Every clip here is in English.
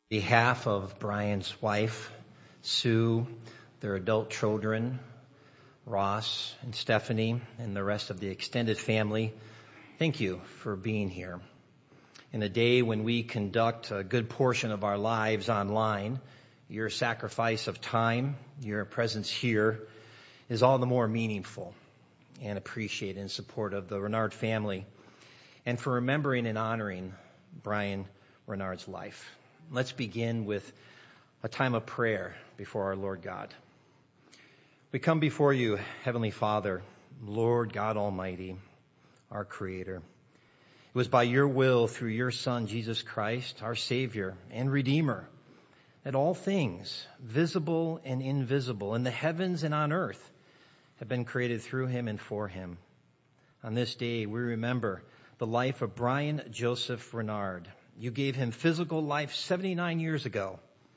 behalf of Brian's wife, Sue, their adult children, Ross and Stephanie, and the rest of the extended family, thank you for being here. In a day when we conduct a good portion of our lives online, your sacrifice of time, your presence here is all the more meaningful and appreciated in support of the Renard family and for remembering and honoring Brian Renard's life. Let's begin with a time of prayer before our Lord God. We come before you, Heavenly Father, Lord God Almighty, our Creator. It was by your will, through your Son, Jesus Christ, our Savior and Redeemer, that all things, visible and invisible, in the heavens and on earth, have been created through him and for him. On this day, we remember the life of Brian Joseph Renard. You gave him physical life 79 years ago.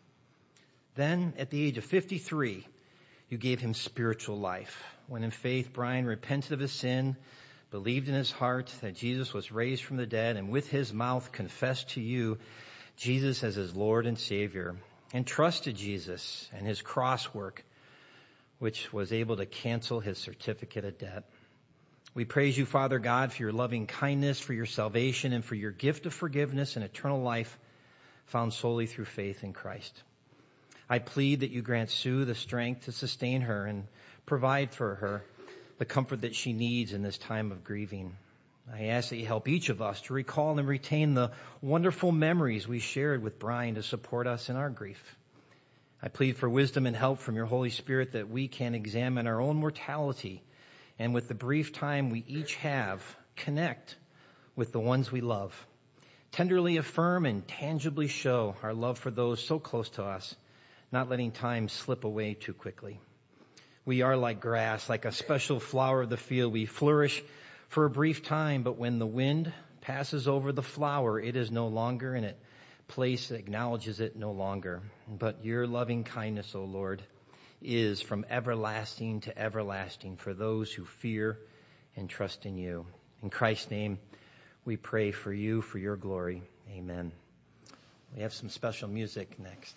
Then, at the age of 53, you gave him spiritual life. When in faith, Brian repented of his sin, believed in his heart that Jesus was raised from the dead, and with his mouth confessed to you Jesus as his Lord and Savior, and trusted Jesus and his cross work, which was able to cancel his certificate of debt. We praise you, Father God, for your loving kindness, for your salvation, and for your gift of forgiveness and eternal life found solely through faith in Christ. I plead that you grant Sue the strength to sustain her and provide for her the comfort that she needs in this time of grieving. I ask that you help each of us to recall and retain the wonderful memories we shared with Brian to support us in our grief. I plead for wisdom and help from your Holy Spirit that we can examine our own mortality and with the brief time we each have, connect with the ones we love. Tenderly affirm and tangibly show our love for those so close to us, not letting time slip away too quickly. We are like grass, like a special flower of the field. We flourish for a brief time, but when the wind passes over the flower, it is no longer in it. Place that acknowledges it no longer. But your loving kindness, O Lord, is from everlasting to everlasting for those who fear and trust in you. In Christ's name, we pray for you, for your glory. Amen. We have some special music next.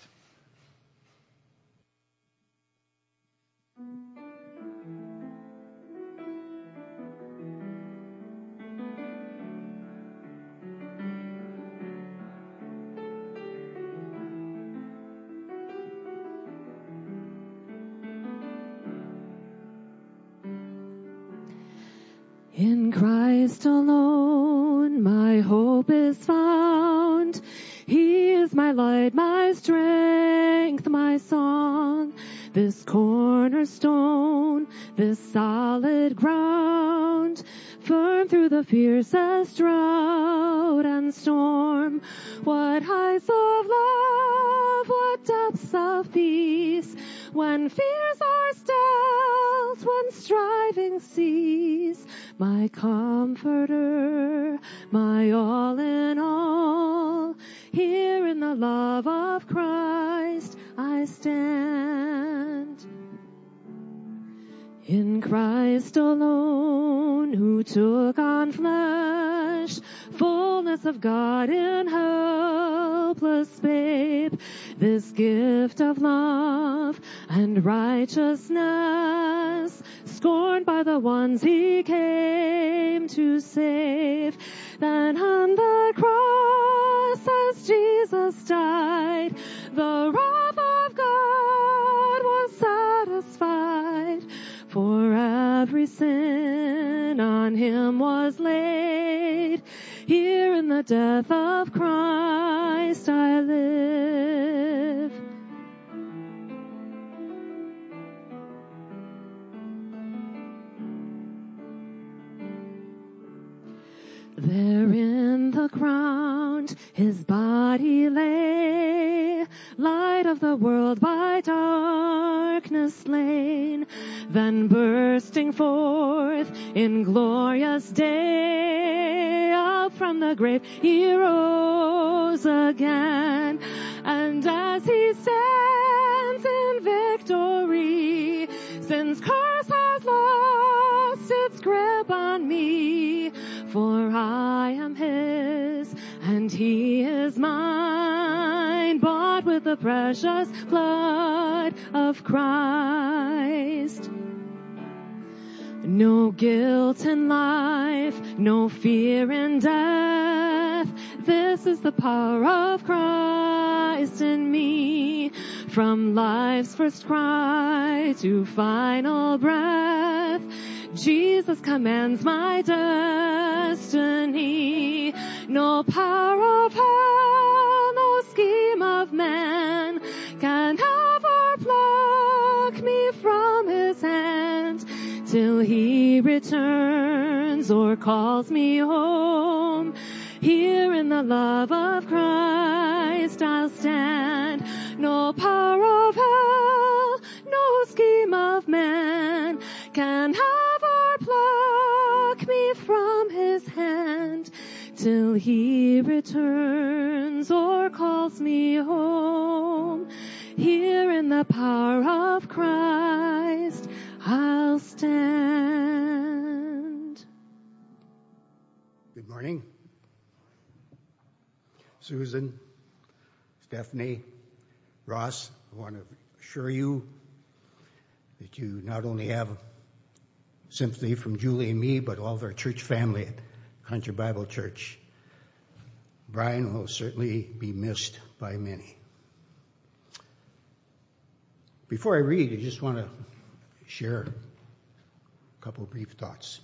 In Christ alone my hope is found. He is my light, my strength, my song. This cornerstone, this solid ground, firm through the fiercest drought and storm. What heights of love, what depths of peace, when fears are stilled, when striving cease. My comforter, my all in all, here in the love of Christ I stand. In Christ alone, who took on flesh, fullness of God in helpless babe, this gift of love and righteousness, scorned by the ones he came to save. Then on the cross, as Jesus died, the wrath of God was satisfied. For every sin on him was laid. Here in the death of Christ I live. There in the ground his body lay, light of the world by darkness slain, then bursting forth in glorious day, up from the grave he rose again, and as he stands in victory, sin's curse has lost its grip on me. For I am his, and he is mine, bought with the precious blood of Christ. No guilt in life, no fear in death. This is the power of Christ in me. From life's first cry to final breath, Jesus commands my destiny. No power of hell, no scheme of man can ever pluck me from his hand. Till he returns or calls me home, here in the love of Christ I'll stand. No power of hell, no scheme of man can ever pluck me from his hand. Till he returns or calls me home, here in the power of Christ I'll stand. Good morning. Susan, Stephanie, Ross, I want to assure you that you not only have sympathy from Julie and me, but all of our church family at Country Bible Church. Brian will certainly be missed by many. Before I read, I just want to share a couple of brief thoughts.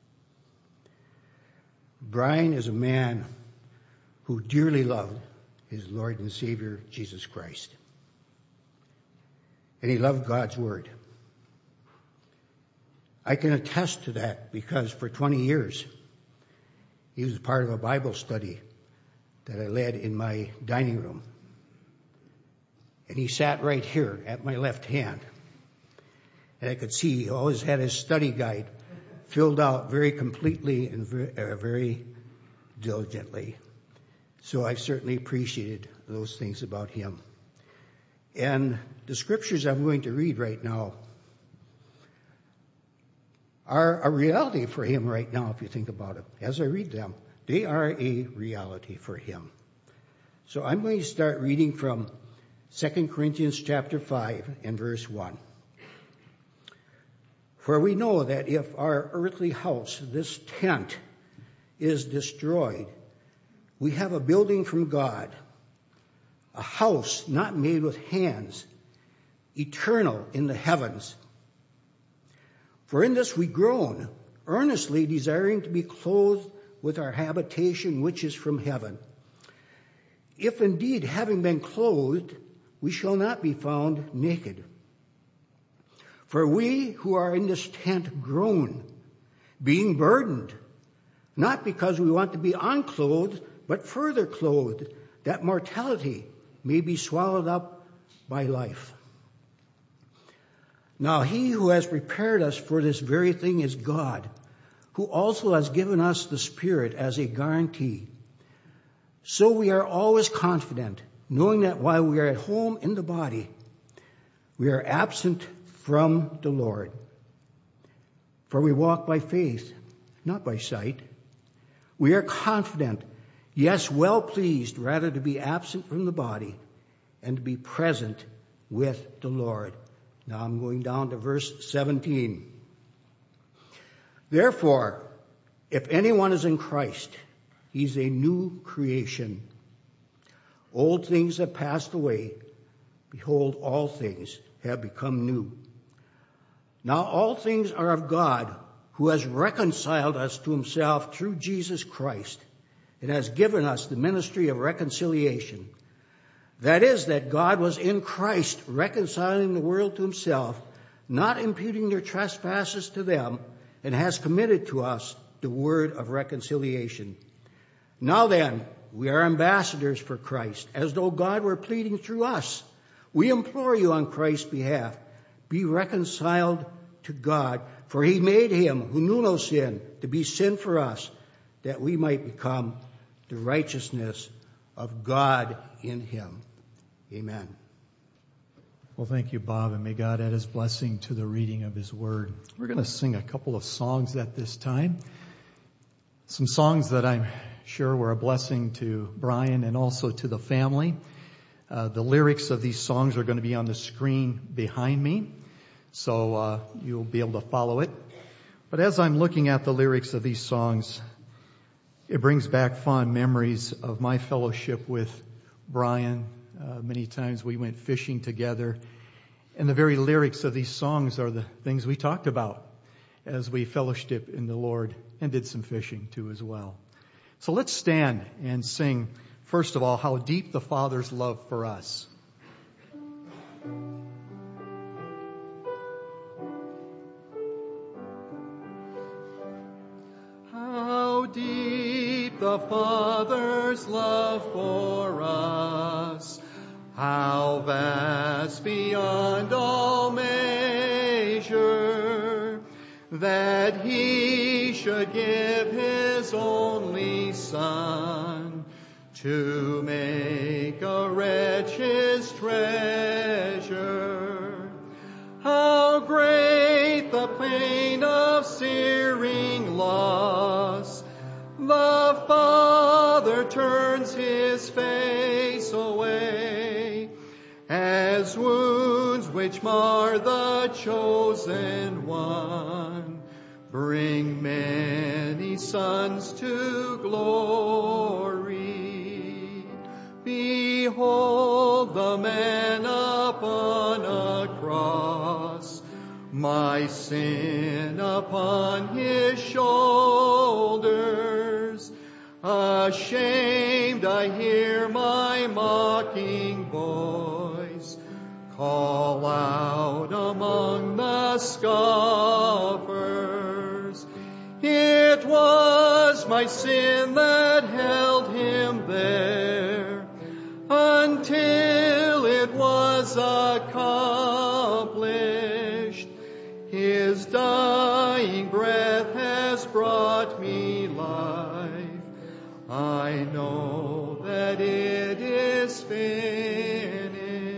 Brian is a man who dearly loved his Lord and Savior, Jesus Christ. And he loved God's Word. I can attest to that because for 20 years, he was part of a Bible study that I led in my dining room. And he sat right here at my left hand. And I could see he always had his study guide filled out very completely and very diligently. So I certainly appreciated those things about him. And the scriptures I'm going to read right now are a reality for him right now, if you think about it. As I read them, they are a reality for him. So I'm going to start reading from 2 Corinthians chapter 5 and verse 1. For we know that if our earthly house, this tent, is destroyed, we have a building from God, a house not made with hands, eternal in the heavens. For in this we groan, earnestly desiring to be clothed with our habitation which is from heaven. If indeed, having been clothed, we shall not be found naked. For we who are in this tent groan, being burdened, not because we want to be unclothed, but further clothed, that mortality may be swallowed up by life. Now he who has prepared us for this very thing is God, who also has given us the Spirit as a guarantee. So we are always confident, knowing that while we are at home in the body, we are absent from the Lord. For we walk by faith, not by sight. We are confident, yes, well pleased, rather to be absent from the body and to be present with the Lord. Now I'm going down to verse 17. Therefore, if anyone is in Christ, he's a new creation. Old things have passed away. Behold, all things have become new. Now all things are of God, who has reconciled us to himself through Jesus Christ and has given us the ministry of reconciliation. That is, that God was in Christ reconciling the world to himself, not imputing their trespasses to them, and has committed to us the word of reconciliation. Now then, we are ambassadors for Christ, as though God were pleading through us. We implore you on Christ's behalf, be reconciled to God, for he made him who knew no sin to be sin for us, that we might become the righteousness of God in him. Amen. Well, thank you, Bob, and may God add his blessing to the reading of his word. We're going to sing a couple of songs at this time. Some songs that I'm sure were a blessing to Brian and also to the family. The lyrics of these songs are going to be on the screen behind me, so you'll be able to follow it. But as I'm looking at the lyrics of these songs, it brings back fond memories of my fellowship with Brian. Many times we went fishing together, and the very lyrics of these songs are the things we talked about as we fellowship in the Lord and did some fishing too as well. So let's stand and sing, first of all, How Deep the Father's Love for Us. How deep the Father's love for us, how vast beyond all measure, that He should give His only Son to make a wretch His treasure. How great the pain of searing loss! The Father turns His face away, as wounds which mar the chosen one bring many sons to glory. Behold the man upon a cross, my sin upon His shoulders. Ashamed I hear my mocking voice call out among the scoffers. It was my sin that held Him there until it was accomplished. His dying breath has brought me life. I know that it is finished.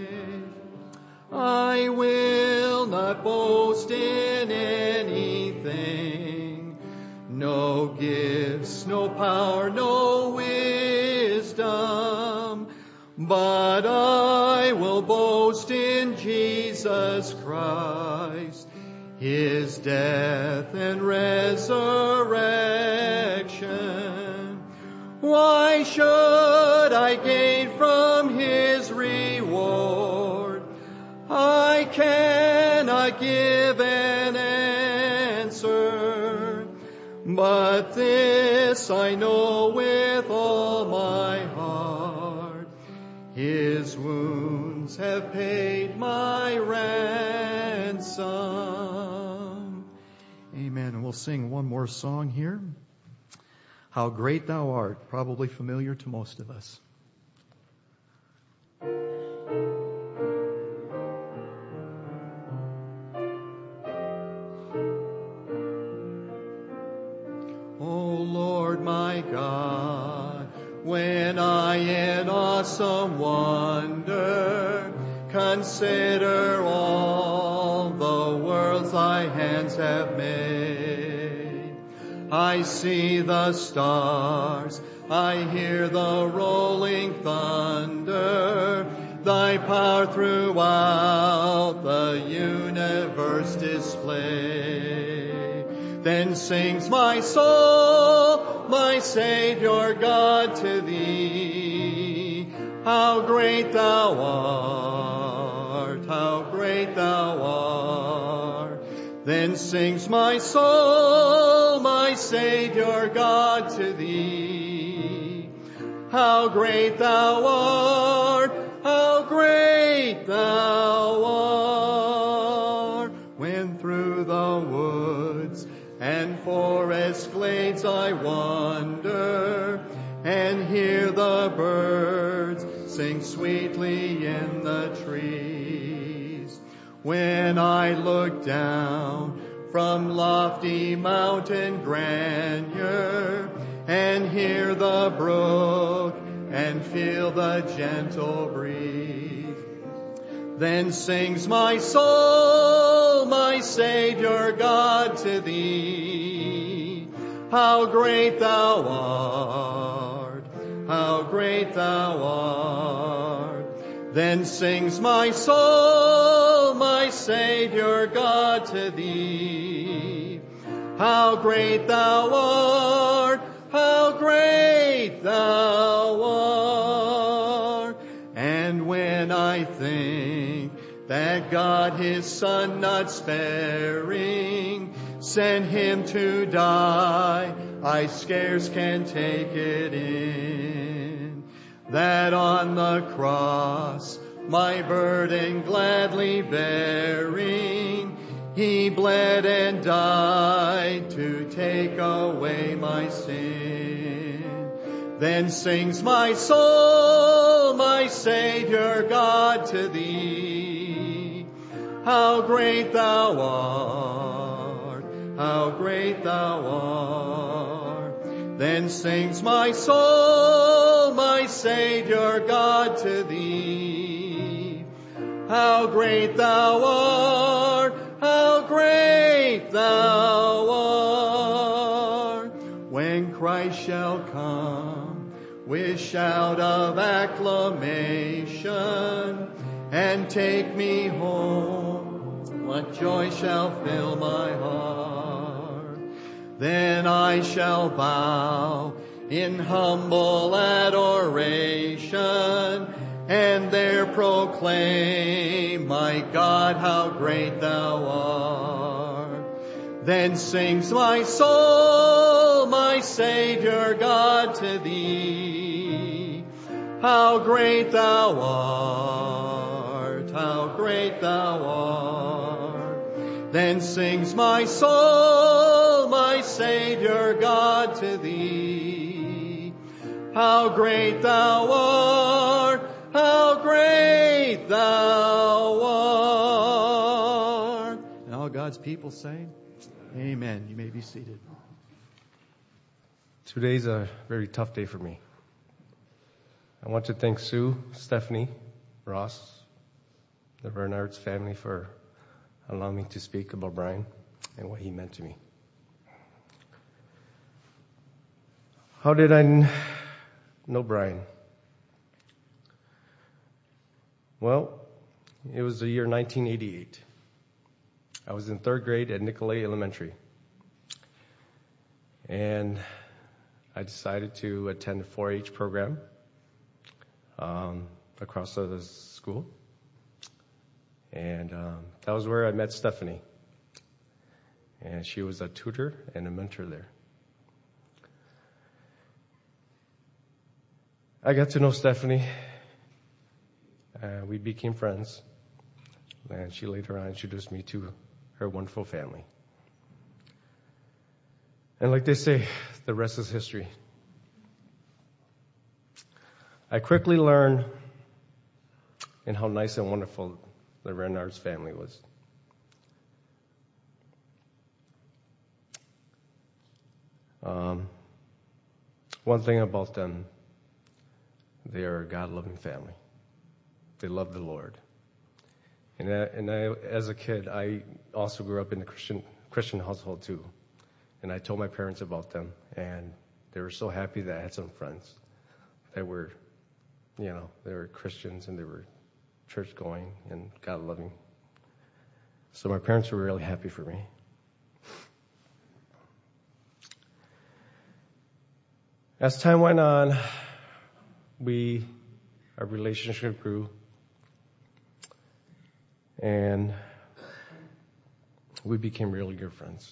I will not boast in anything, no gifts, no power, no wisdom, but I will boast in Jesus Christ, His death and resurrection. Why should I gain from His reward? I cannot give an answer, but this I know with all my heart: His wounds have paid my ransom. Amen. And we'll sing one more song here. How Great Thou Art, probably familiar to most of us. O Lord my God, when I in awesome wonder consider all the worlds Thy hands have made, I see the stars, I hear the rolling thunder, Thy power throughout the universe display. Then sings my soul, my Savior God, to Thee. How great Thou art, how great Thou art. Then sings my soul, my Savior God, to Thee. How great Thou art, how great Thou art. When through the woods and forest glades I wander, and hear the birds sing sweetly in the trees. When I look down from lofty mountain grandeur, and hear the brook and feel the gentle breeze, then sings my soul, my Savior God, to Thee. How great Thou art, how great Thou art. Then sings my soul, my Savior God, to thee. How great thou art, how great thou art. And when I think that God his Son not sparing sent him to die, I scarce can take it in. That on the cross, my burden gladly bearing, he bled and died to take away my sin. Then sings my soul, my Savior God, to thee. How great thou art, how great thou art. Then sings my soul, my Savior God, to thee. How great thou art, how great thou art. When Christ shall come with shout of acclamation and take me home, what joy shall fill my heart. Then I shall bow in humble adoration and there proclaim, my God, how great thou art. Then sings my soul, my Savior God, to thee. How great thou art, how great thou art. Then sings my soul, my Savior God, to thee. How great thou art, how great thou art. And all God's people say, amen. You may be seated. Today's a very tough day for me. I want to thank Sue, Stephanie, Ross, the Bernards family for allowing me to speak about Brian and what he meant to me. How did I know Brian? Well, it was the year 1988. I was in third grade at Nicolay Elementary. And I decided to attend a 4-H program across the school. And that was where I met Stephanie. And she was a tutor and a mentor there. I got to know Stephanie. We became friends. And she later on introduced me to her wonderful family. And like they say, the rest is history. I quickly learned and how nice and wonderful the Renards family was. One thing about them, they are a God-loving family. They love the Lord. And I, as a kid, I also grew up in a Christian household too. And I told my parents about them, and they were so happy that I had some friends that were, they were Christians and they were church-going and God-loving. So my parents were really happy for me. As time went on, our relationship grew, and we became really good friends.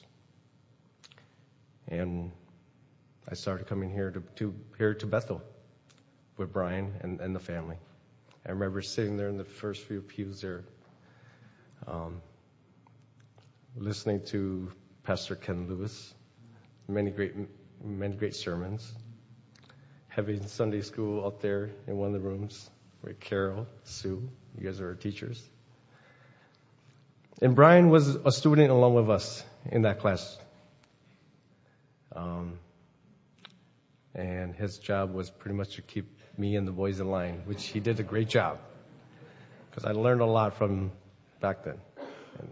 And I started coming here to Bethel with Brian and the family. I remember sitting there in the first few pews there, listening to Pastor Ken Lewis, many great sermons, having Sunday school out there in one of the rooms with Carol, Sue. You guys are our teachers. And Brian was a student along with us in that class. And his job was pretty much to keep me and the boys in line, which he did a great job. Because I learned a lot from back then. And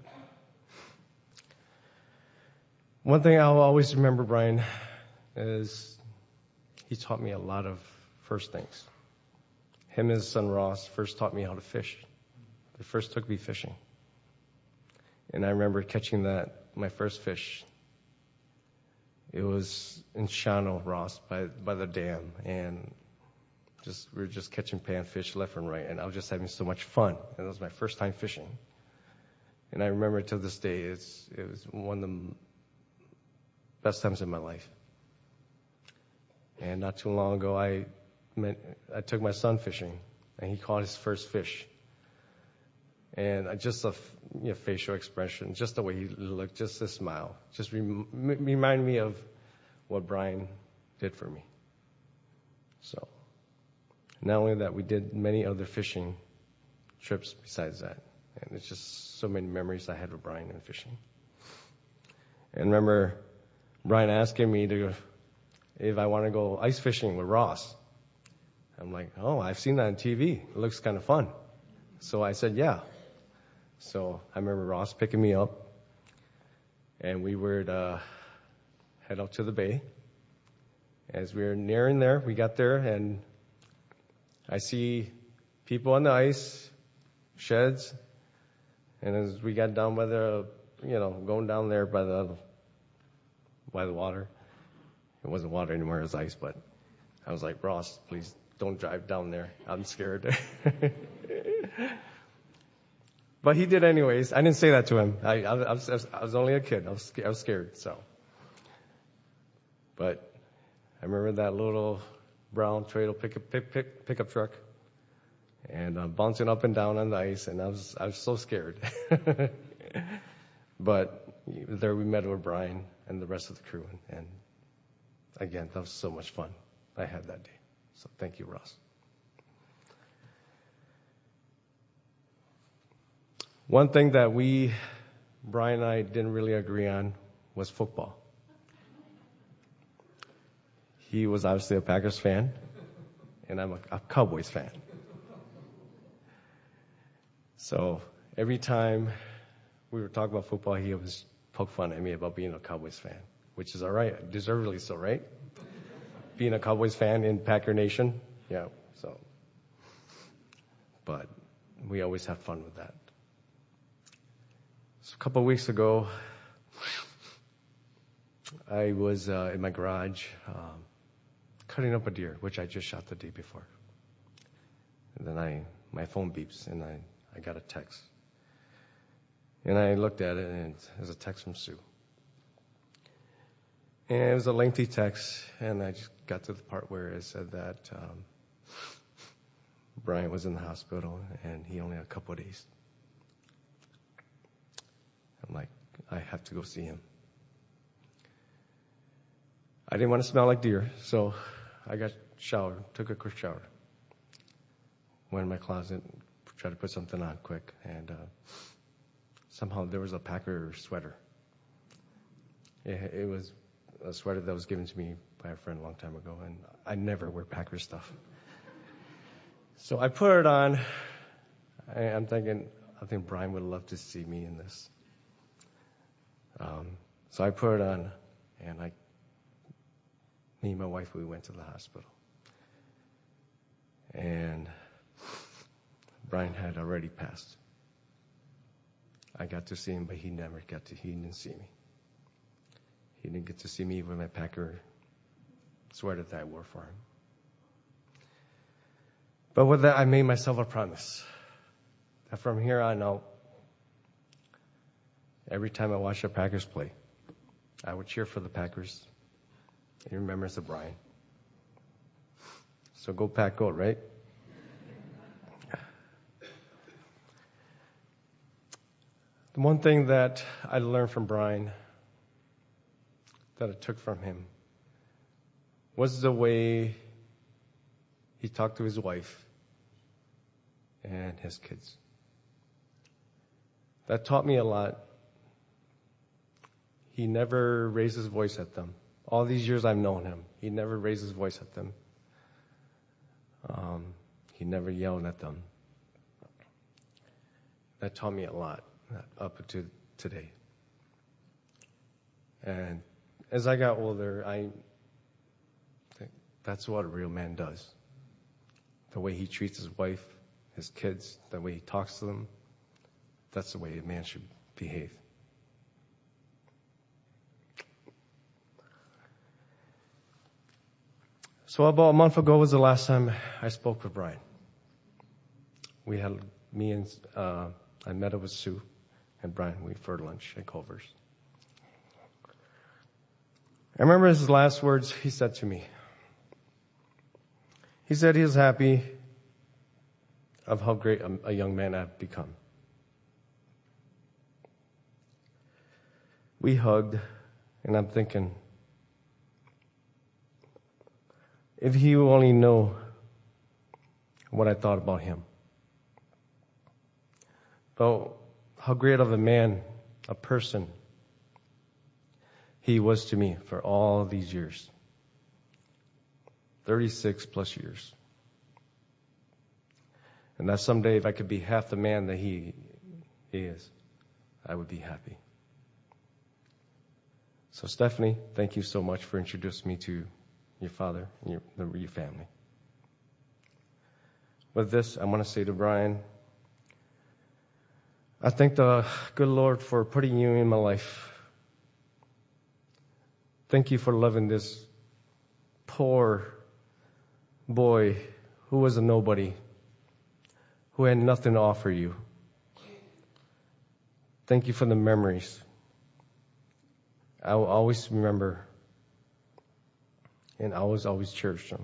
one thing I'll always remember, Brian, is he taught me a lot of first things. him and his son Ross first taught me how to fish. They first took me fishing. And I remember catching my first fish. It was in Shawano, Ross, by the dam. And we were just catching panfish left and right. And I was just having so much fun. And it was my first time fishing. And I remember to this day, it was one of the best times in my life. And not too long ago, I took my son fishing, and he caught his first fish. And just a facial expression, just the way he looked, just a smile, just reminded me of what Brian did for me. So, not only that, we did many other fishing trips besides that. And it's just so many memories I had with Brian and fishing. And remember Brian asking me if I want to go ice fishing with Ross. I'm like, oh, I've seen that on TV. It looks kind of fun. So I said, yeah. So I remember Ross picking me up, and we would head out to the bay. As we were nearing there, we got there, and I see people on the ice, sheds, and as we got down by going down there by the water, it wasn't water anymore, it was ice, but I was like, Ross, please don't drive down there. I'm scared. But he did anyways. I didn't say that to him. I was only a kid. I was scared. So, but I remember that little brown Toyota pickup truck, and bouncing up and down on the ice, and I was so scared. But there we met with Brian and the rest of the crew, and again, that was so much fun I had that day. So thank you, Ross. One thing that Brian and I didn't really agree on was football. He was obviously a Packers fan, and I'm a Cowboys fan. So every time we were talking about football, he always poked fun at me about being a Cowboys fan, which is all right, deservedly so, right? Being a Cowboys fan in Packer Nation, yeah. So, but we always have fun with that. So a couple of weeks ago, I was in my garage cutting up a deer, which I just shot the day before. And then my phone beeps, and I got a text. And I looked at it, and it was a text from Sue. And it was a lengthy text, and I just got to the part where it said that Brian was in the hospital, and he only had a couple of days. I'm like, I have to go see him. I didn't want to smell like deer, so I got showered, took a quick shower. Went in my closet, tried to put something on quick, and somehow there was a Packer sweater. It was a sweater that was given to me by a friend a long time ago, and I never wear Packer stuff. So I put it on. I'm thinking, I think Brian would love to see me in this. So I put it on, and me and my wife, we went to the hospital. And Brian had already passed. I got to see him, but he didn't see me. He didn't get to see me with my Packer sweater that I wore for him. But with that, I made myself a promise that from here on out, every time I watch the Packers play, I would cheer for the Packers in remembrance of Brian. So go Pack, go, right? The one thing that I learned from Brian, that I took from him, was the way he talked to his wife and his kids. That taught me a lot. He never raised his voice at them. All these years I've known him, he never raised his voice at them. He never yelled at them. That taught me a lot up to today. And as I got older, I think that's what a real man does. the way he treats his wife, his kids, the way he talks to them, that's the way a man should behave. So about a month ago was the last time I spoke with Brian. I met up with Sue and Brian. We went for lunch at Culver's. I remember his last words he said to me. He said he was happy of how great a young man I've become. We hugged, and I'm thinking, if he would only know what I thought about him. About how great of a man, a person, he was to me for all these years. 36 plus years. And that someday if I could be half the man that he is, I would be happy. So Stephanie, thank you so much for introducing me to your father and your family. With this, I want to say to Brian, I thank the good Lord for putting you in my life. Thank you for loving this poor boy who was a nobody, who had nothing to offer you. Thank you for the memories. I will always remember, and I will always cherish them.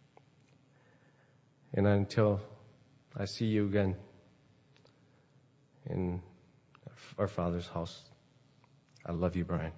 And until I see you again in our Father's house, I love you, Brian.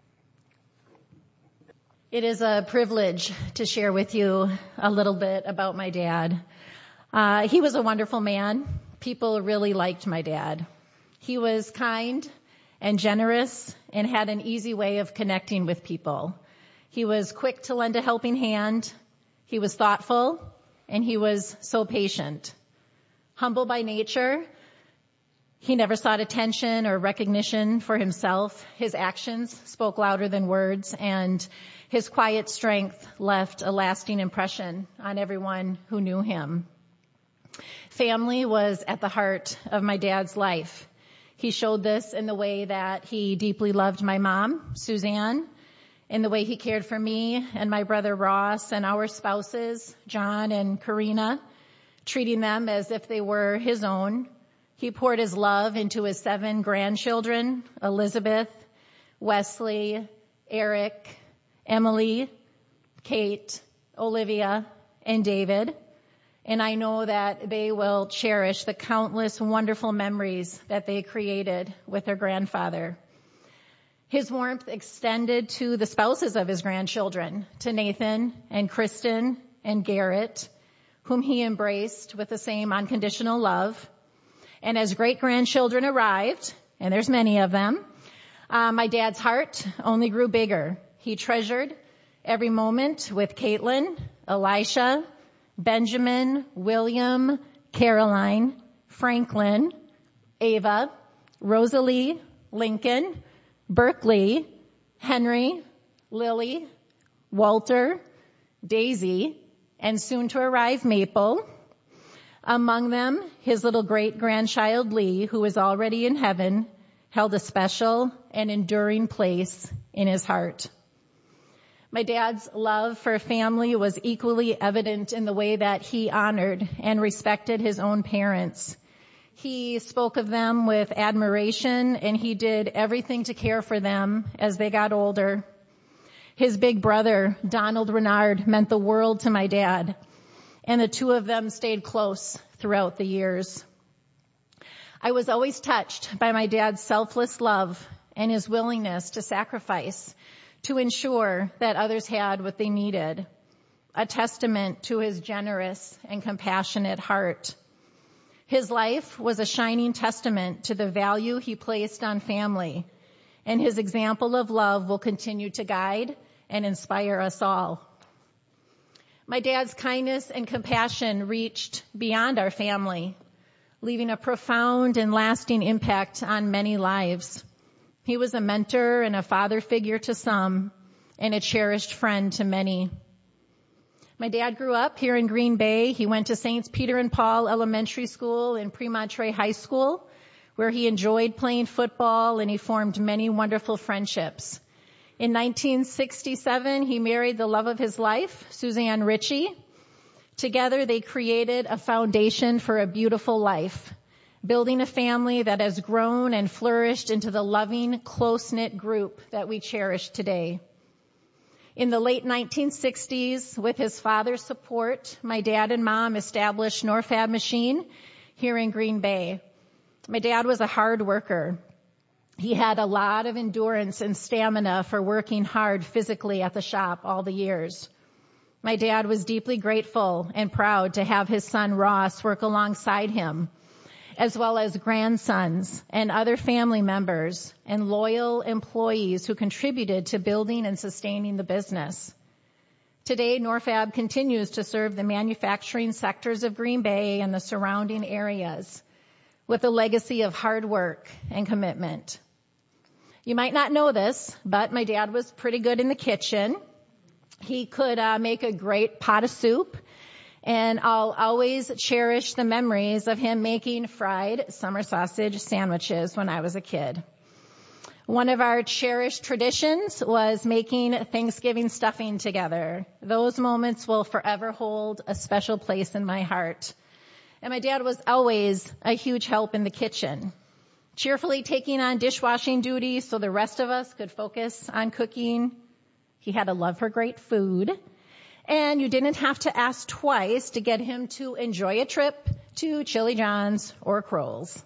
It is a privilege to share with you a little bit about my dad. He was a wonderful man. People really liked my dad. He was kind and generous and had an easy way of connecting with people. He was quick to lend a helping hand. He was thoughtful, and he was so patient. Humble by nature, he never sought attention or recognition for himself. His actions spoke louder than words, and his quiet strength left a lasting impression on everyone who knew him. Family was at the heart of my dad's life. He showed this in the way that he deeply loved my mom, Suzanne, in the way he cared for me and my brother Ross and our spouses, John and Karina, treating them as if they were his own. He poured his love into his 7 grandchildren, Elizabeth, Wesley, Eric, Emily, Kate, Olivia, and David. And I know that they will cherish the countless wonderful memories that they created with their grandfather. His warmth extended to the spouses of his grandchildren, to Nathan and Kristen and Garrett, whom he embraced with the same unconditional love. And as great-grandchildren arrived, and there's many of them, my dad's heart only grew bigger. He treasured every moment with Caitlin, Elisha, Benjamin, William, Caroline, Franklin, Ava, Rosalie, Lincoln, Berkeley, Henry, Lily, Walter, Daisy, and soon to arrive Maple. Among them, his little great-grandchild Lee, who is already in heaven, held a special and enduring place in his heart. My dad's love for family was equally evident in the way that he honored and respected his own parents. He spoke of them with admiration, and he did everything to care for them as they got older. His big brother, Donald Renard, meant the world to my dad, and the two of them stayed close throughout the years. I was always touched by my dad's selfless love and his willingness to sacrifice to ensure that others had what they needed, a testament to his generous and compassionate heart. His life was a shining testament to the value he placed on family, and his example of love will continue to guide and inspire us all. My dad's kindness and compassion reached beyond our family, leaving a profound and lasting impact on many lives. He was a mentor and a father figure to some, and a cherished friend to many. My dad grew up here in Green Bay. He went to St. Peter and Paul Elementary School and Premontre High School, where he enjoyed playing football and he formed many wonderful friendships. In 1967, he married the love of his life, Suzanne Ritchie. Together, they created a foundation for a beautiful life, building a family that has grown and flourished into the loving, close-knit group that we cherish today. In the late 1960s, with his father's support, my dad and mom established Norfab Machine here in Green Bay. My dad was a hard worker. He had a lot of endurance and stamina for working hard physically at the shop all the years. My dad was deeply grateful and proud to have his son Ross work alongside him, as well as grandsons and other family members and loyal employees who contributed to building and sustaining the business. Today, Norfab continues to serve the manufacturing sectors of Green Bay and the surrounding areas with a legacy of hard work and commitment. You might not know this, but my dad was pretty good in the kitchen. He could make a great pot of soup, and I'll always cherish the memories of him making fried summer sausage sandwiches when I was a kid. One of our cherished traditions was making Thanksgiving stuffing together. Those moments will forever hold a special place in my heart. And my dad was always a huge help in the kitchen, cheerfully taking on dishwashing duty so the rest of us could focus on cooking. He had a love for great food, and you didn't have to ask twice to get him to enjoy a trip to Chili John's or Kroll's.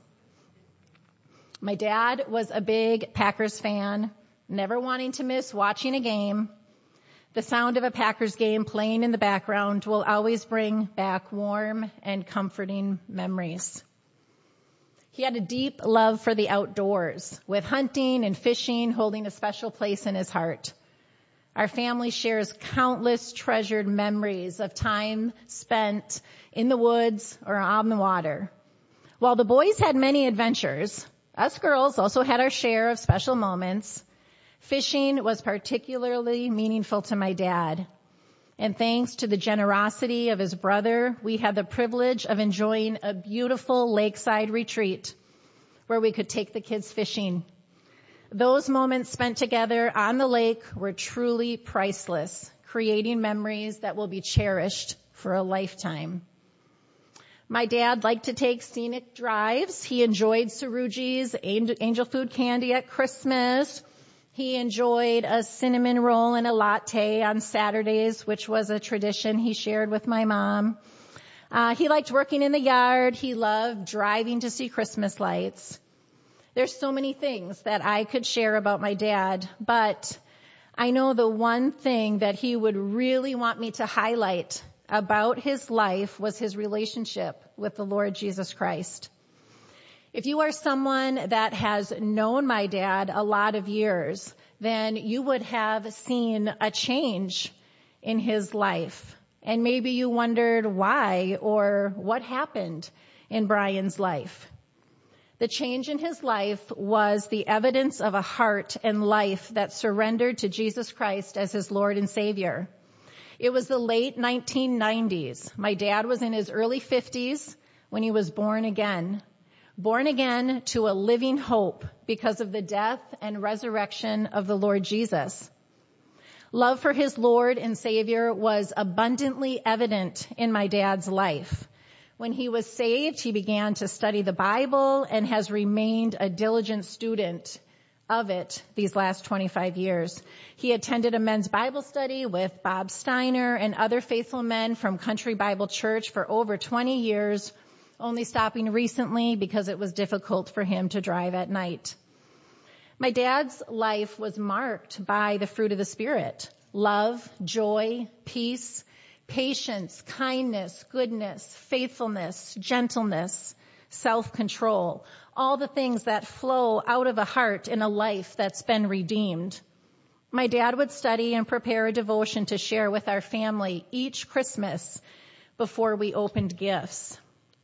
My dad was a big Packers fan, never wanting to miss watching a game. The sound of a Packers game playing in the background will always bring back warm and comforting memories. He had a deep love for the outdoors, with hunting and fishing holding a special place in his heart. Our family shares countless treasured memories of time spent in the woods or on the water. While the boys had many adventures, us girls also had our share of special moments. Fishing was particularly meaningful to my dad. And thanks to the generosity of his brother, we had the privilege of enjoying a beautiful lakeside retreat where we could take the kids fishing. Those moments spent together on the lake were truly priceless, creating memories that will be cherished for a lifetime. My dad liked to take scenic drives. He enjoyed Saruji's angel food candy at Christmas. He enjoyed a cinnamon roll and a latte on Saturdays, which was a tradition he shared with my mom. He liked working in the yard. He loved driving to see Christmas lights. There's so many things that I could share about my dad, but I know the one thing that he would really want me to highlight about his life was his relationship with the Lord Jesus Christ. If you are someone that has known my dad a lot of years, then you would have seen a change in his life. And maybe you wondered why or what happened in Brian's life. The change in his life was the evidence of a heart and life that surrendered to Jesus Christ as his Lord and Savior. It was the late 1990s. My dad was in his early 50s when he was born again to a living hope because of the death and resurrection of the Lord Jesus. Love for his Lord and Savior was abundantly evident in my dad's life. When he was saved, he began to study the Bible and has remained a diligent student of it these last 25 years. He attended a men's Bible study with Bob Steiner and other faithful men from Country Bible Church for over 20 years, only stopping recently because it was difficult for him to drive at night. My dad's life was marked by the fruit of the Spirit: love, joy, peace, patience, kindness, goodness, faithfulness, gentleness, self-control, all the things that flow out of a heart in a life that's been redeemed. My dad would study and prepare a devotion to share with our family each Christmas before we opened gifts.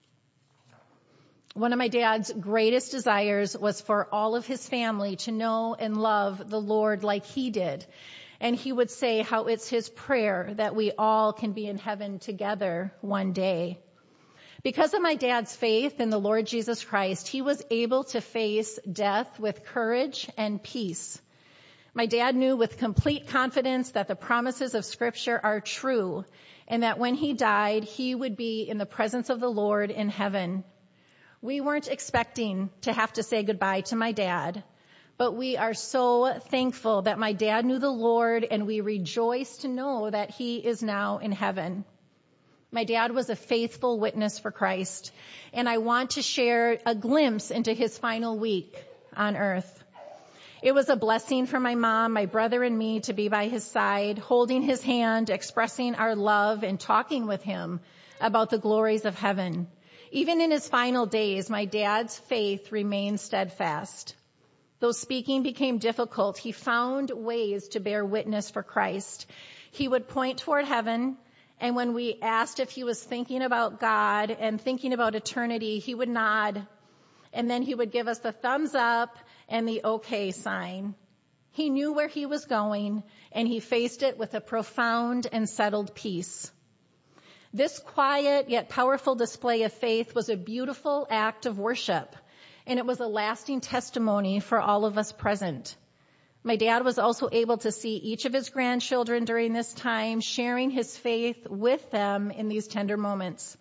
One of my dad's greatest desires was for all of his family to know and love the Lord like he did. And he would say how it's his prayer that we all can be in heaven together one day. Because of my dad's faith in the Lord Jesus Christ, he was able to face death with courage and peace. My dad knew with complete confidence that the promises of Scripture are true and that when he died, he would be in the presence of the Lord in heaven. We weren't expecting to have to say goodbye to my dad, but we are so thankful that my dad knew the Lord, and we rejoice to know that he is now in heaven. My dad was a faithful witness for Christ, and I want to share a glimpse into his final week on earth. It was a blessing for my mom, my brother, and me to be by his side, holding his hand, expressing our love, and talking with him about the glories of heaven. Even in his final days, my dad's faith remained steadfast. Though speaking became difficult, he found ways to bear witness for Christ. He would point toward heaven, and when we asked if he was thinking about God and thinking about eternity, he would nod, and then he would give us the thumbs up and the okay sign. He knew where he was going, and he faced it with a profound and settled peace. This quiet yet powerful display of faith was a beautiful act of worship, and it was a lasting testimony for all of us present. My dad was also able to see each of his grandchildren during this time, sharing his faith with them in these tender moments.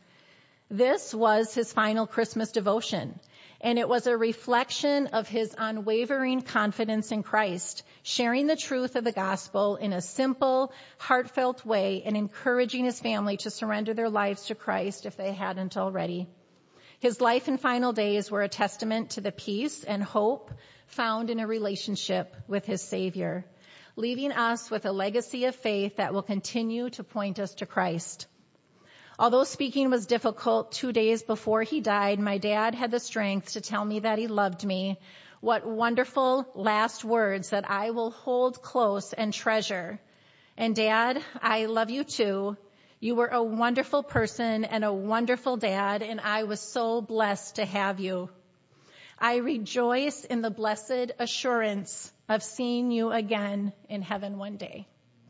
This was his final Christmas devotion, and it was a reflection of his unwavering confidence in Christ, sharing the truth of the gospel in a simple, heartfelt way and encouraging his family to surrender their lives to Christ if they hadn't already. His life and final days were a testament to the peace and hope found in a relationship with his Savior, leaving us with a legacy of faith that will continue to point us to Christ. Although speaking was difficult 2 days before he died, my dad had the strength to tell me that he loved me. What wonderful last words that I will hold close and treasure. And Dad, I love you too. You were a wonderful person and a wonderful dad, and I was so blessed to have you. I rejoice in the blessed assurance of seeing you again in heaven one day.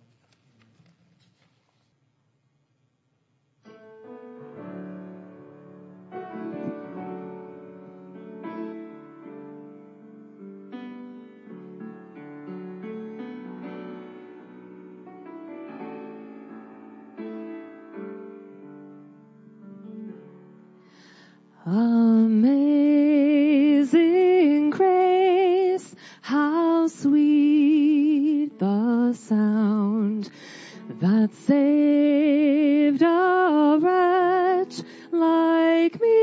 Amazing grace, how sweet the sound that saved a wretch like me.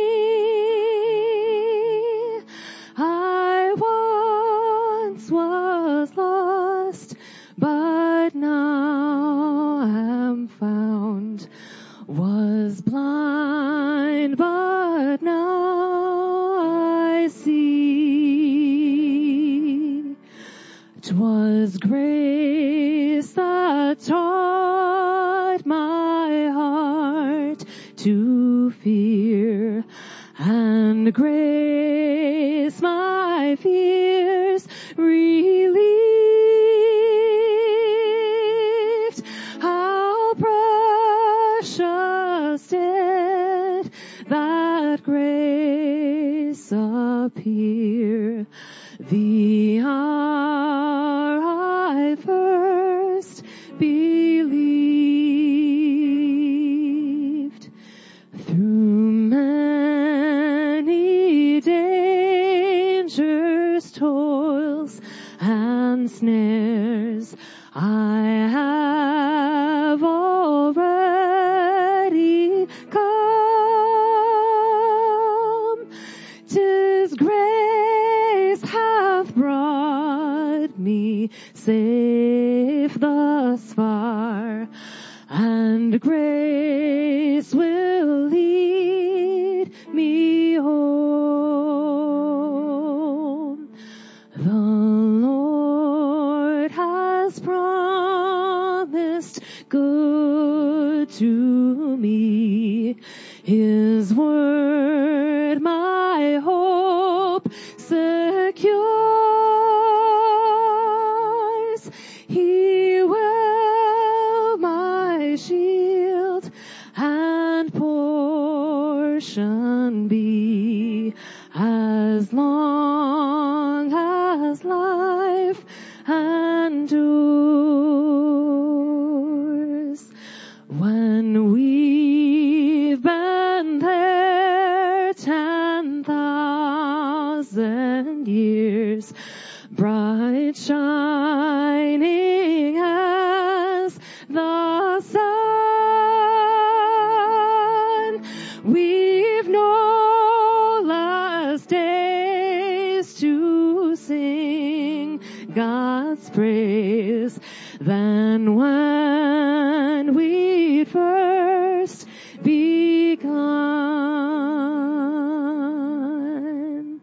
I once was lost, but now am found, was blind, but now I see. 'Twas grace that taught my heart to fear, and grace my fears relieved. How precious did that grace appear the hour I first believed. Through many dangers, toils, and snares, I have already come. 'Tis grace hath brought me safe thus far, and grace will lead me home. The Lord has promised good to me. His word my hope secures. be as long as life endures. When we've been there 10,000 years, bright shining as the sun, we've no last days to sing God's praise than when we first begun.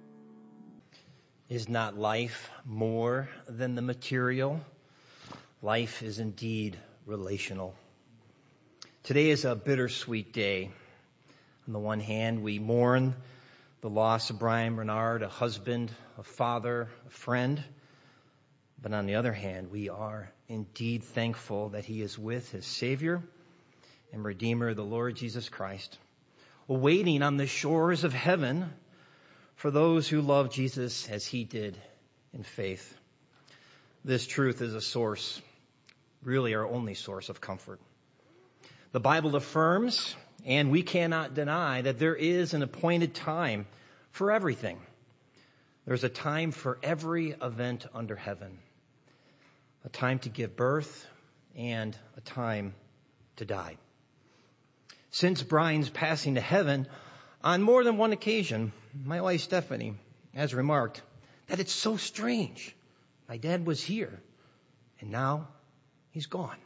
Is not life more than the material? Life is indeed relational. Today is a bittersweet day. On the one hand, we mourn the loss of Brian Bernard, a husband, a father, a friend. But on the other hand, we are indeed thankful that he is with his Savior and Redeemer, the Lord Jesus Christ, awaiting on the shores of heaven for those who love Jesus as he did in faith. This truth is a source, really our only source of comfort. The Bible affirms, and we cannot deny, that there is an appointed time for everything. There's a time for every event under heaven. A time to give birth and a time to die. Since Brian's passing to heaven, on more than one occasion, my wife Stephanie has remarked that it's so strange. My dad was here, and now he's gone.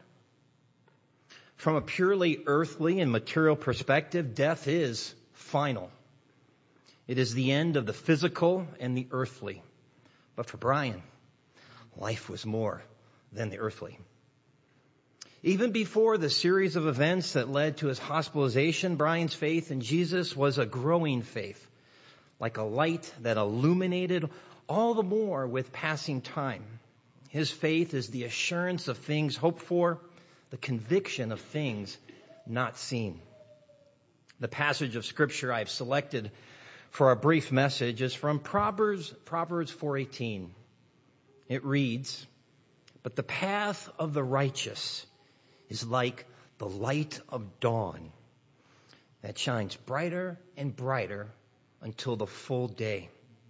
From a purely earthly and material perspective, death is final. It is the end of the physical and the earthly. But for Brian, life was more than the earthly. Even before the series of events that led to his hospitalization, Brian's faith in Jesus was a growing faith, like a light that illuminated all the more with passing time. His faith is the assurance of things hoped for, the conviction of things not seen. The passage of Scripture I've selected for our brief message is from Proverbs 4:18. It reads, "But the path of the righteous is like the light of dawn that shines brighter and brighter until the full day."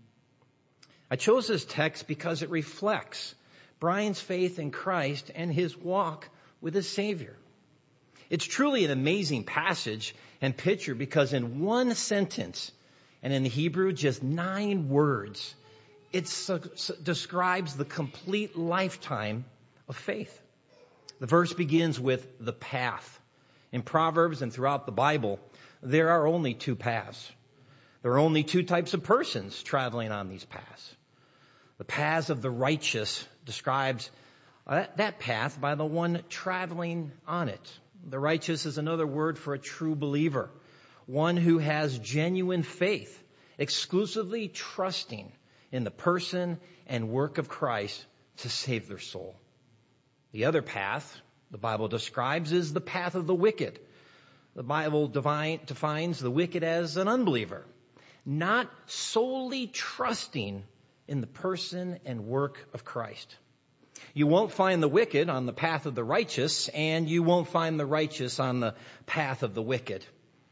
I chose this text because it reflects Brian's faith in Christ and his walk with his Savior. It's truly an amazing passage and picture because in one sentence, and in the Hebrew just 9 words, it describes the complete lifetime of faith. The verse begins with the path. In Proverbs and throughout the Bible, there are only 2 paths. There are only 2 types of persons traveling on these paths. The paths of the righteous describes that path by the one traveling on it. The righteous is another word for a true believer, one who has genuine faith, exclusively trusting in the person and work of Christ to save their soul. The other path the Bible describes is the path of the wicked. The Bible defines the wicked as an unbeliever, not solely trusting in the person and work of Christ. You won't find the wicked on the path of the righteous, and you won't find the righteous on the path of the wicked.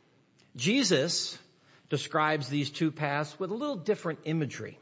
Jesus describes these 2 paths with a little different imagery.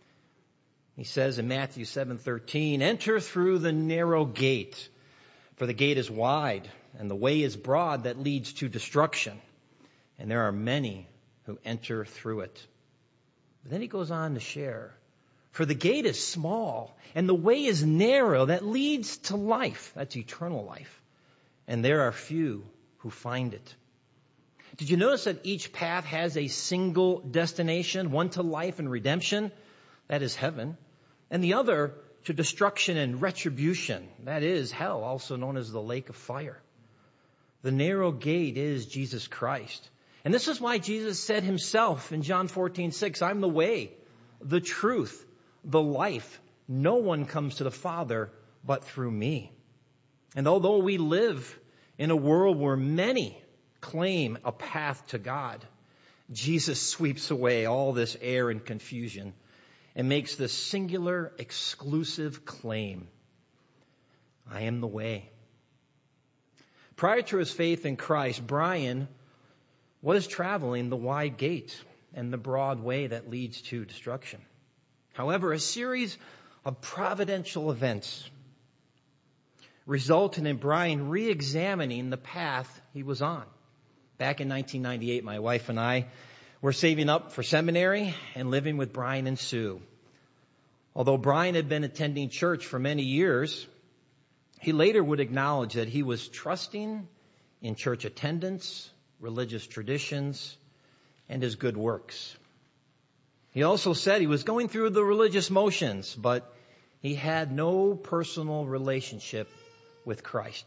He says in Matthew 7:13, "Enter through the narrow gate, for the gate is wide, and the way is broad that leads to destruction, and there are many who enter through it." But then he goes on to share, "For the gate is small, and the way is narrow that leads to life," that's eternal life, "and there are few who find it." Did you notice that each path has a single destination, one to life and redemption, that is heaven, and the other to destruction and retribution, that is hell, also known as the lake of fire. The narrow gate is Jesus Christ. And this is why Jesus said himself in John 14:6, "I'm the way, the truth, the life. No one comes to the Father but through me." And although we live in a world where many claim a path to God, Jesus sweeps away all this air and confusion and makes this singular, exclusive claim. I am the way. Prior to his faith in Christ, Brian was traveling the wide gate and the broad way that leads to destruction. However, a series of providential events resulted in Brian re-examining the path he was on. Back in 1998, my wife and I were saving up for seminary and living with Brian and Sue. Although Brian had been attending church for many years, he later would acknowledge that he was trusting in church attendance, religious traditions, and his good works. He also said he was going through the religious motions, but he had no personal relationship with Christ.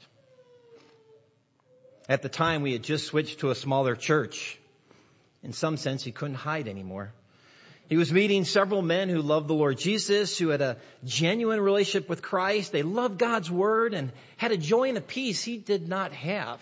At the time, we had just switched to a smaller church. In some sense, he couldn't hide anymore. He was meeting several men who loved the Lord Jesus, who had a genuine relationship with Christ. They loved God's word and had a joy and a peace he did not have.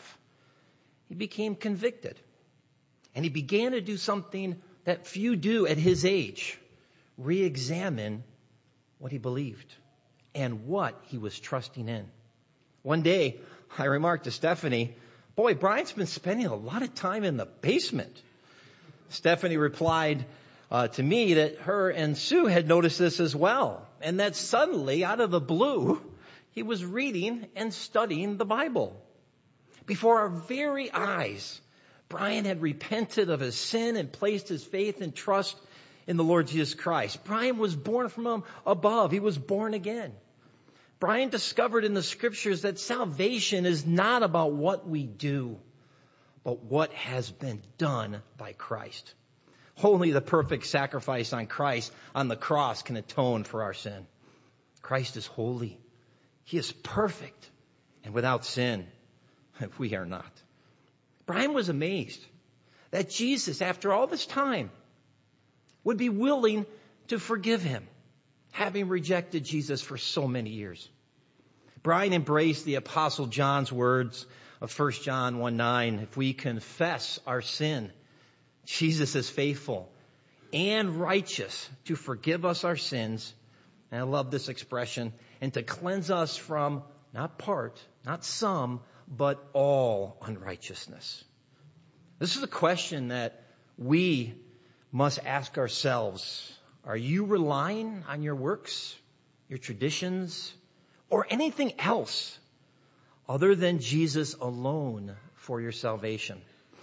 He became convicted. And he began to do something that few do at his age. Re-examine what he believed and what he was trusting in. One day, I remarked to Stephanie, "Boy, Brian's been spending a lot of time in the basement." Stephanie replied to me that her and Sue had noticed this as well, and that suddenly, out of the blue, he was reading and studying the Bible. Before our very eyes, Brian had repented of his sin and placed his faith and trust in the Lord Jesus Christ. Brian was born from above. He was born again. Brian discovered in the scriptures that salvation is not about what we do, but what has been done by Christ. Only the perfect sacrifice on Christ on the cross can atone for our sin. Christ is holy. He is perfect and without sin. We are not. Brian was amazed that Jesus, after all this time, would be willing to forgive him, having rejected Jesus for so many years. Brian embraced the Apostle John's words of 1 John 1:9. If we confess our sin, Jesus is faithful and righteous to forgive us our sins. And I love this expression. And to cleanse us from not part, not some, but all unrighteousness. This is a question that we must ask ourselves. Are you relying on your works, your traditions, or anything else other than Jesus alone for your salvation?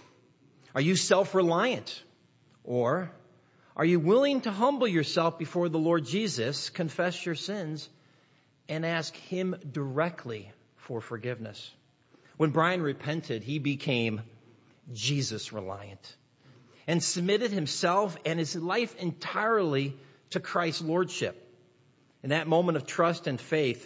Are you self-reliant? Or are you willing to humble yourself before the Lord Jesus, confess your sins, and ask him directly for forgiveness? When Brian repented, he became Jesus-reliant and submitted himself and his life entirely to Christ's lordship. In that moment of trust and faith,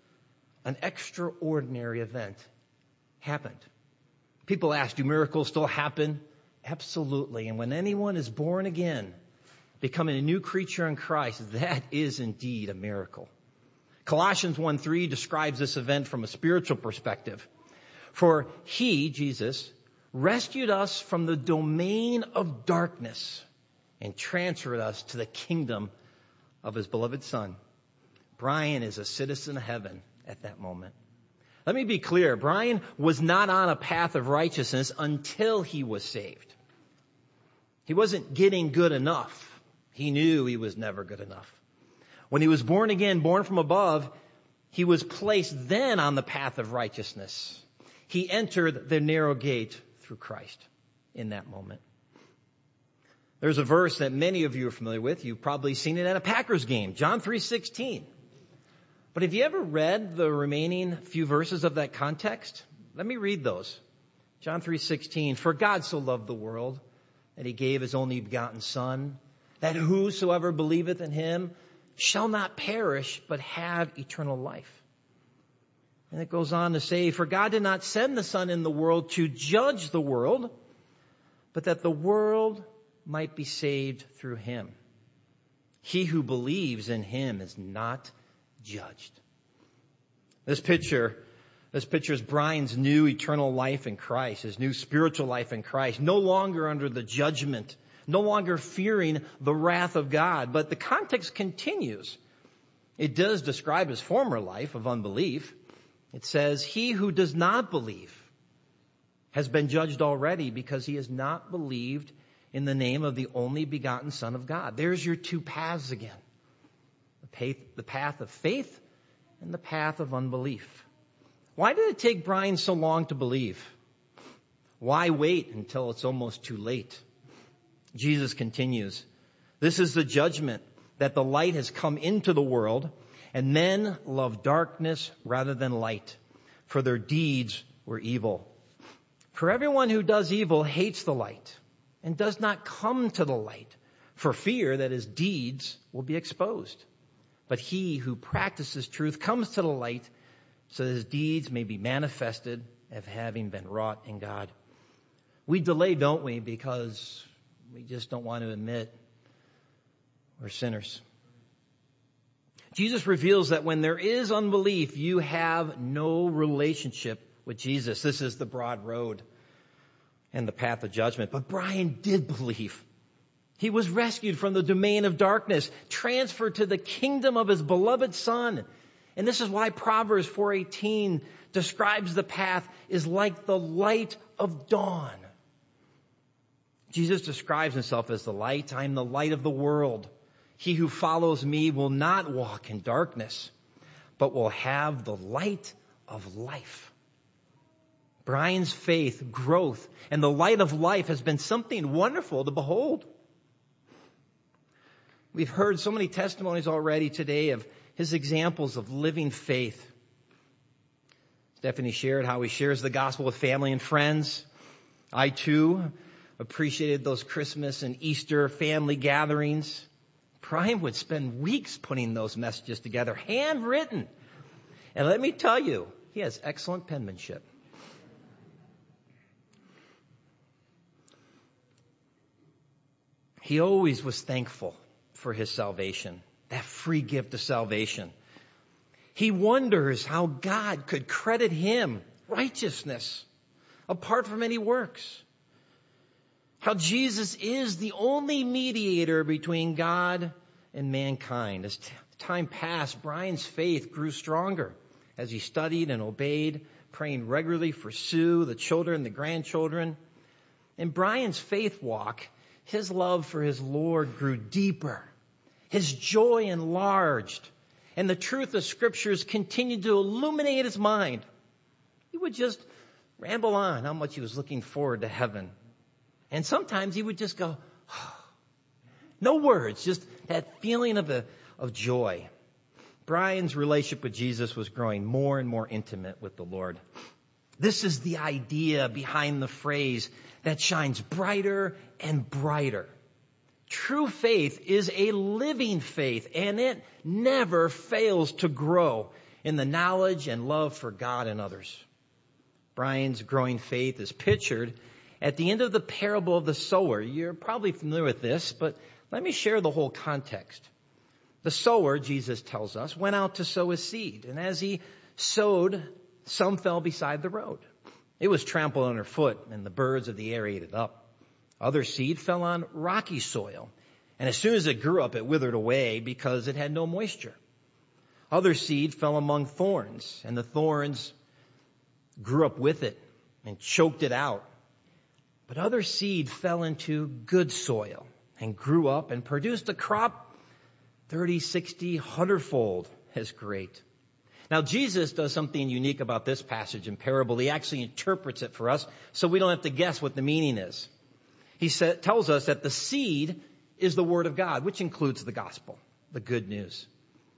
an extraordinary event happened. People ask, do miracles still happen? Absolutely. And when anyone is born again, becoming a new creature in Christ, that is indeed a miracle. Colossians 1:3 describes this event from a spiritual perspective. For he, Jesus, rescued us from the domain of darkness and transferred us to the kingdom of his beloved Son. Brian is a citizen of heaven at that moment. Let me be clear. Brian was not on a path of righteousness until he was saved. He wasn't getting good enough. He knew he was never good enough. When he was born again, born from above, he was placed then on the path of righteousness. He entered the narrow gate through Christ in that moment. There's a verse that many of you are familiar with. You've probably seen it at a Packers game, John 3:16. But have you ever read the remaining few verses of that context? Let me read those. John 3:16, for God so loved the world that he gave his only begotten Son, that whosoever believeth in him shall not perish, but have eternal life. And it goes on to say, for God did not send the Son in the world to judge the world, but that the world might be saved through him. He who believes in him is not judged. This picture is Brian's new eternal life in Christ, his new spiritual life in Christ, no longer under the judgment no longer fearing the wrath of God. But the context continues. It does describe his former life of unbelief. It says, he who does not believe has been judged already because he has not believed in the name of the only begotten Son of God. There's your two paths again. The path of faith and the path of unbelief. Why did it take Brian so long to believe? Why wait until it's almost too late? Jesus continues, this is the judgment, that the light has come into the world, and men love darkness rather than light, for their deeds were evil. For everyone who does evil hates the light and does not come to the light, for fear that his deeds will be exposed. But he who practices truth comes to the light, so that his deeds may be manifested as having been wrought in God. We delay, don't we, because we just don't want to admit we're sinners. Jesus reveals that when there is unbelief, you have no relationship with Jesus. This is the broad road and the path of judgment. But Brian did believe. He was rescued from the domain of darkness, transferred to the kingdom of his beloved Son. And this is why Proverbs 4:18 describes the path is like the light of dawn. Jesus describes himself as the light. I am the light of the world. He who follows me will not walk in darkness, but will have the light of life. Brian's faith, growth, and the light of life has been something wonderful to behold. We've heard so many testimonies already today of his examples of living faith. Stephanie shared how he shares the gospel with family and friends. I too appreciated those Christmas and Easter family gatherings. Brian would spend weeks putting those messages together, handwritten. And let me tell you, he has excellent penmanship. He always was thankful for his salvation, that free gift of salvation. He wonders how God could credit him righteousness apart from any works. How Jesus is the only mediator between God and mankind. As time passed, Brian's faith grew stronger as he studied and obeyed, praying regularly for Sue, the children, the grandchildren. In Brian's faith walk, his love for his Lord grew deeper. His joy enlarged. And the truth of Scriptures continued to illuminate his mind. He would just ramble on how much he was looking forward to heaven. And sometimes he would just go, no words, just that feeling of joy. Brian's relationship with Jesus was growing more and more intimate with the Lord. This is the idea behind the phrase that shines brighter and brighter. True faith is a living faith, and it never fails to grow in the knowledge and love for God and others. Brian's growing faith is pictured at the end of the parable of the sower. You're probably familiar with this, but let me share the whole context. The sower, Jesus tells us, went out to sow his seed. And as he sowed, some fell beside the road. It was trampled underfoot, and the birds of the air ate it up. Other seed fell on rocky soil. And as soon as it grew up, it withered away because it had no moisture. Other seed fell among thorns, and the thorns grew up with it and choked it out. But other seed fell into good soil and grew up and produced a crop 30, 60, 100-fold as great. Now, Jesus does something unique about this passage and parable. He actually interprets it for us so we don't have to guess what the meaning is. He tells us that the seed is the Word of God, which includes the gospel, the good news.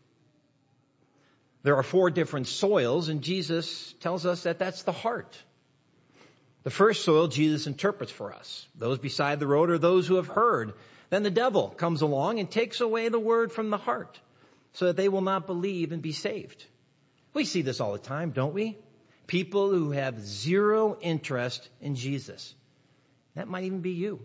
There are 4 different soils, and Jesus tells us that that's the heart. The first soil Jesus interprets for us. Those beside the road are those who have heard. Then the devil comes along and takes away the word from the heart so that they will not believe and be saved. We see this all the time, don't we? People who have zero interest in Jesus. That might even be you.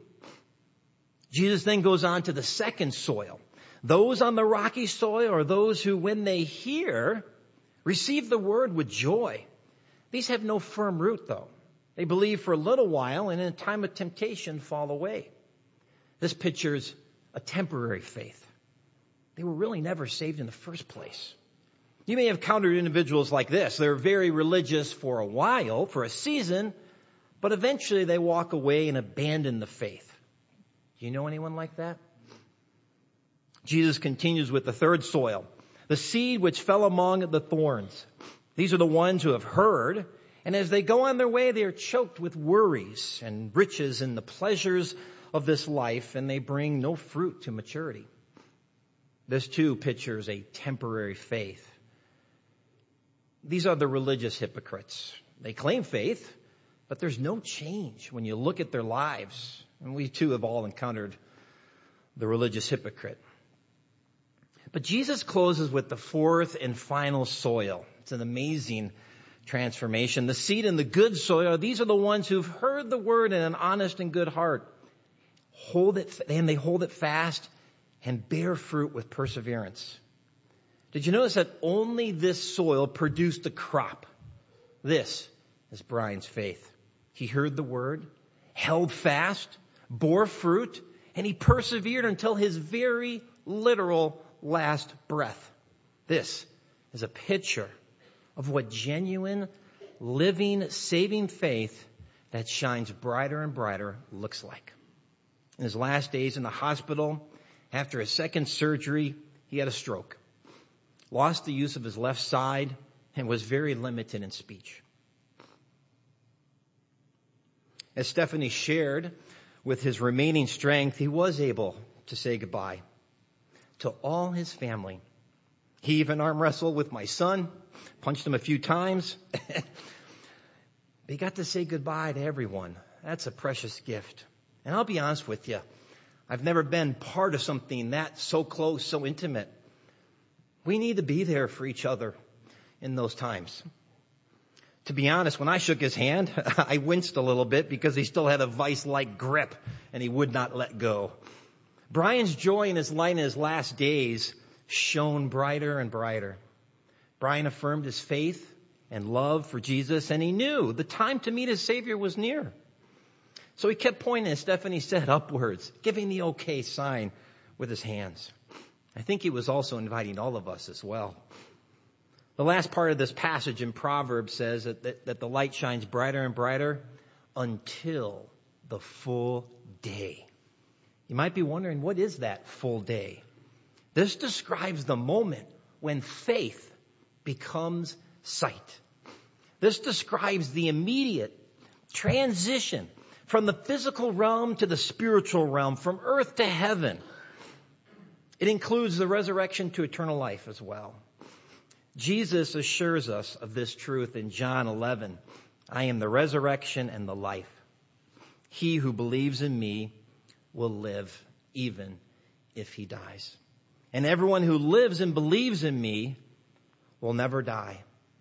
Jesus then goes on to the second soil. Those on the rocky soil are those who, when they hear, receive the word with joy. These have no firm root, though. They believe for a little while and in a time of temptation fall away. This pictures a temporary faith. They were really never saved in the first place. You may have encountered individuals like this. They're very religious for a while, for a season, but eventually they walk away and abandon the faith. Do you know anyone like that? Jesus continues with the third soil, the seed which fell among the thorns. These are the ones who have heard, and as they go on their way, they are choked with worries and riches and the pleasures of this life, and they bring no fruit to maturity. This too pictures a temporary faith. These are the religious hypocrites. They claim faith, but there's no change when you look at their lives. And we too have all encountered the religious hypocrite. But Jesus closes with the fourth and final soil. It's an amazing transformation. The seed and the good soil, these are the ones who've heard the word in an honest and good heart. They hold it fast and bear fruit with perseverance. Did you notice that only this soil produced a crop? This is Brian's faith. He heard the word, held fast, bore fruit, and he persevered until his very literal last breath. This is a picture of what genuine, living, saving faith that shines brighter and brighter looks like. In his last days in the hospital, after his second surgery, he had a stroke, lost the use of his left side, and was very limited in speech. As Stephanie shared, with his remaining strength, he was able to say goodbye to all his family. He even arm wrestled with my son, punched him a few times. He got to say goodbye to everyone. That's a precious gift. And I'll be honest with you, I've never been part of something that so close, so intimate. We need to be there for each other in those times. To be honest, when I shook his hand, I winced a little bit because he still had a vice-like grip and he would not let go. Brian's joy in his light in his last days shone brighter and brighter. Brian affirmed his faith and love for Jesus, and he knew the time to meet his Savior was near. So he kept pointing, as Stephanie said, upwards, giving the okay sign with his hands. I think he was also inviting all of us as well. The last part of this passage in Proverbs says that the light shines brighter and brighter until the full day. You might be wondering, what is that full day? This describes the moment when faith becomes sight. This describes the immediate transition from the physical realm to the spiritual realm, from earth to heaven. It includes the resurrection to eternal life as well. Jesus assures us of this truth in John 11. I am the resurrection and the life. He who believes in me will live even if he dies. And everyone who lives and believes in me will never die.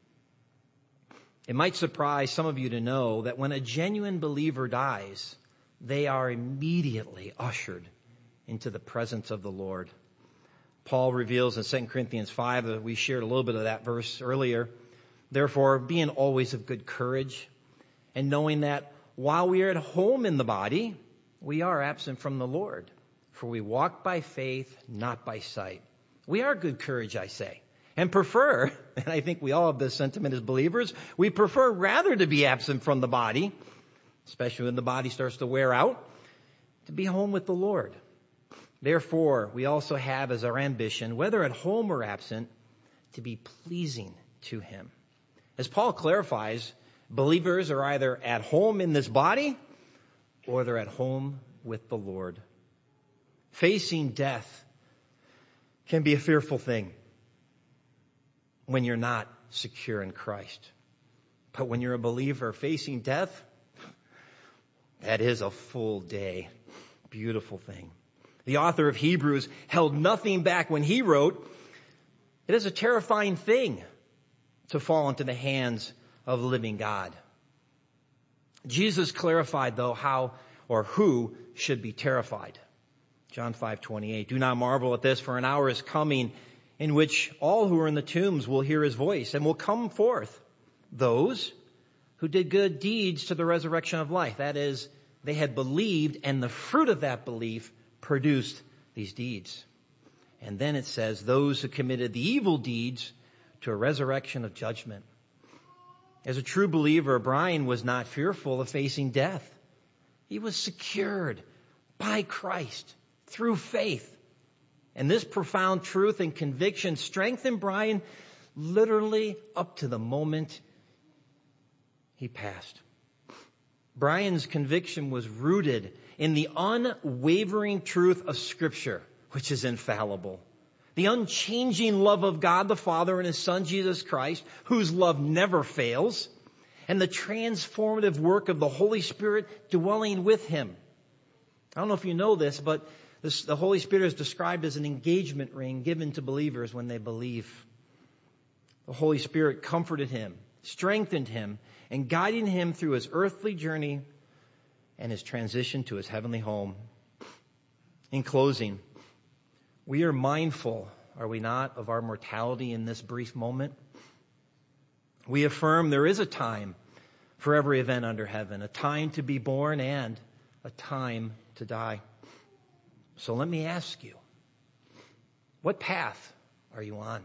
It might surprise some of you to know that when a genuine believer dies, they are immediately ushered into the presence of the Lord. Paul reveals in 2 Corinthians 5, that we shared a little bit of that verse earlier. Therefore, being always of good courage, and knowing that while we are at home in the body, we are absent from the Lord. For we walk by faith, not by sight. We are good courage, I say, and prefer, and I think we all have this sentiment as believers, we prefer rather to be absent from the body, especially when the body starts to wear out, to be home with the Lord. Therefore, we also have as our ambition, whether at home or absent, to be pleasing to him. As Paul clarifies, believers are either at home in this body or they're at home with the Lord. Facing death can be a fearful thing when you're not secure in Christ. But when you're a believer, facing death, that is a full day. Beautiful thing. The author of Hebrews held nothing back when he wrote, it is a terrifying thing to fall into the hands of the living God. Jesus clarified, though, how or who should be terrified. John 5:28, do not marvel at this, for an hour is coming in which all who are in the tombs will hear his voice and will come forth, those who did good deeds to the resurrection of life. That is, they had believed, and the fruit of that belief produced these deeds. And then it says, those who committed the evil deeds to a resurrection of judgment. As a true believer, Brian was not fearful of facing death. He was secured by Christ through faith. And this profound truth and conviction strengthened Brian literally up to the moment he passed. Brian's conviction was rooted in the unwavering truth of Scripture, which is infallible. The unchanging love of God the Father and His Son Jesus Christ, whose love never fails, and the transformative work of the Holy Spirit dwelling with him. I don't know if you know this, but the Holy Spirit is described as an engagement ring given to believers when they believe. The Holy Spirit comforted him, strengthened him, and guiding him through his earthly journey and his transition to his heavenly home. In closing, we are mindful, are we not, of our mortality in this brief moment? We affirm there is a time for every event under heaven, a time to be born and a time to die. So let me ask you, what path are you on?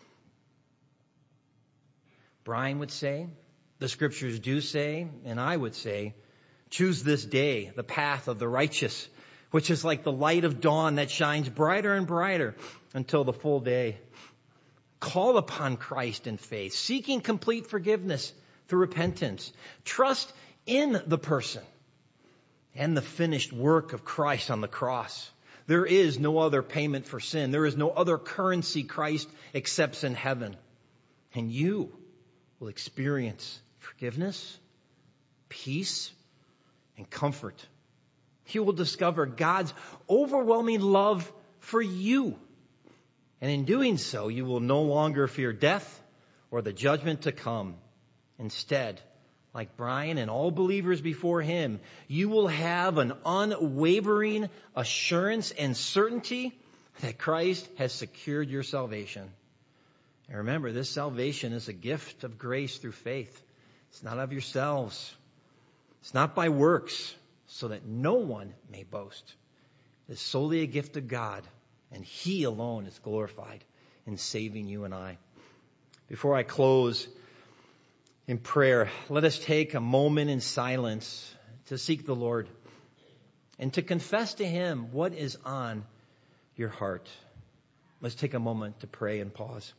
Brian would say, the Scriptures do say, and I would say, choose this day the path of the righteous, which is like the light of dawn that shines brighter and brighter until the full day. Call upon Christ in faith, seeking complete forgiveness through repentance. Trust in the person and the finished work of Christ on the cross. There is no other payment for sin. There is no other currency Christ accepts in heaven. And you will experience forgiveness, peace, and comfort. You will discover God's overwhelming love for you. And in doing so, you will no longer fear death or the judgment to come. Instead, like Brian and all believers before him, you will have an unwavering assurance and certainty that Christ has secured your salvation. And remember, this salvation is a gift of grace through faith. It's not of yourselves. It's not by works, so that no one may boast. It is solely a gift of God, and He alone is glorified in saving you and I. Before I close in prayer, let us take a moment in silence to seek the Lord and to confess to Him what is on your heart. Let's take a moment to pray and pause.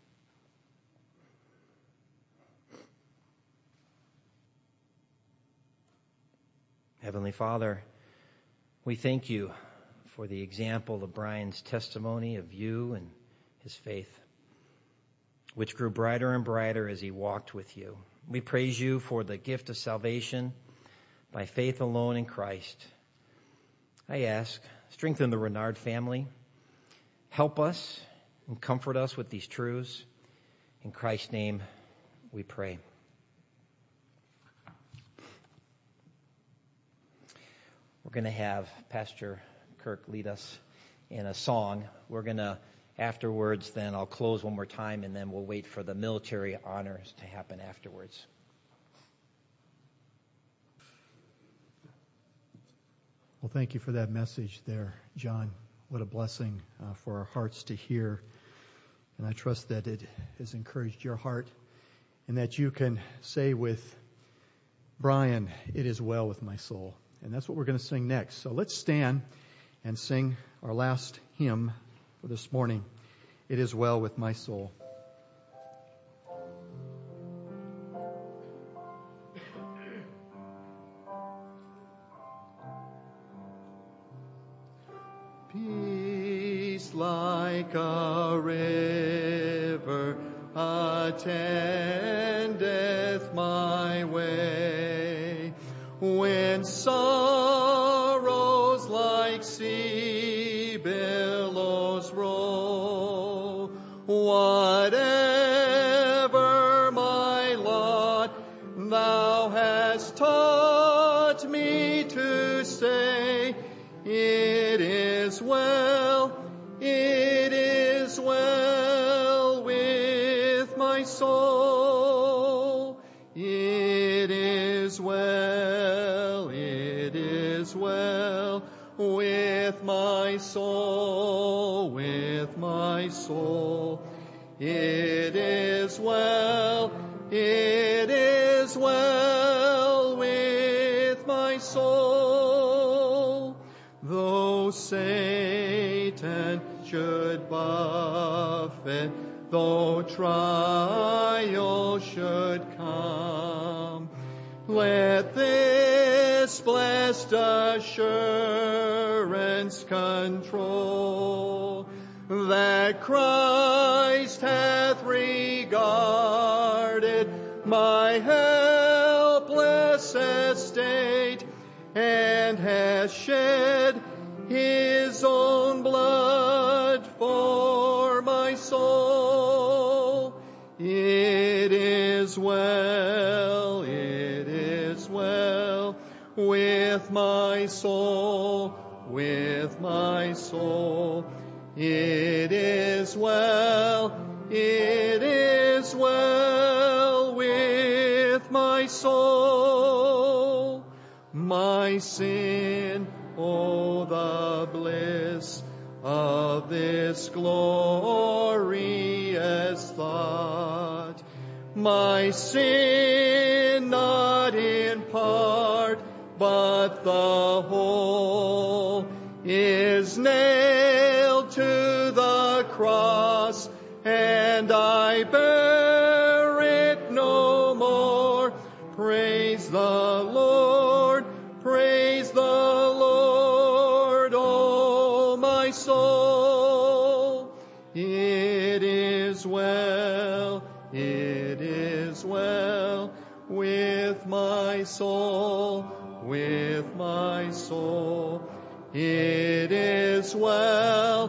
Heavenly Father, we thank you for the example of Brian's testimony of you and his faith, which grew brighter and brighter as he walked with you. We praise you for the gift of salvation by faith alone in Christ. I ask, strengthen the Renard family. Help us and comfort us with these truths. In Christ's name we pray. We're going to have Pastor Kirk lead us in a song. We're going to, afterwards, then I'll close one more time, and then we'll wait for the military honors to happen afterwards. Well, thank you for that message there, John. What a blessing for our hearts to hear. And I trust that it has encouraged your heart and that you can say with Brian, it is well with my soul. And that's what we're going to sing next. So let's stand and sing our last hymn for this morning. It is well with my soul. Peace like a river attendeth my way, when sorrows like sea billows roll. Whatever my lot, thou hast taught me to say, it is well with my soul. It is well with my my soul, with my soul. It is well with my soul. Though Satan should buffet, though trial should come, let this blessed assurance control, that Christ hath regarded my helpless estate, and hath shed his own blood for my soul. It is well with my soul, with my soul. It is well with my soul. My sin, oh, the bliss of this glorious thought. My sin, not in part, but the whole, is nailed to the cross, and I bear it no more. Praise the Lord, oh my soul. It is well with my soul, with my soul. It is well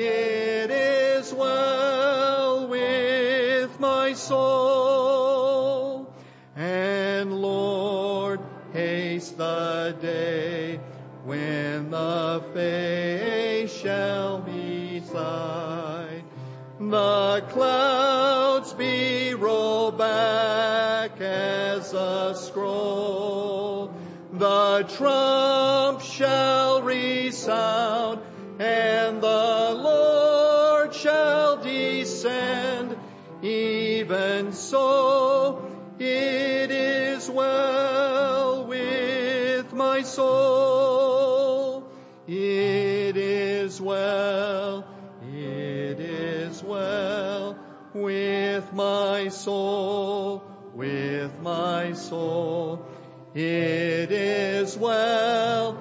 with my soul. And Lord, haste the day when the face shall meet thine. The clouds be rolled back as a scroll. The trump shall resound, and the Lord shall descend. Even so, it is well with my soul. It is well with my soul, with my soul. It is well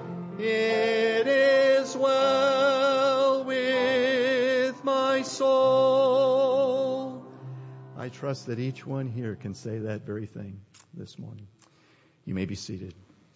with my soul. I trust that each one here can say that very thing this morning. You may be seated.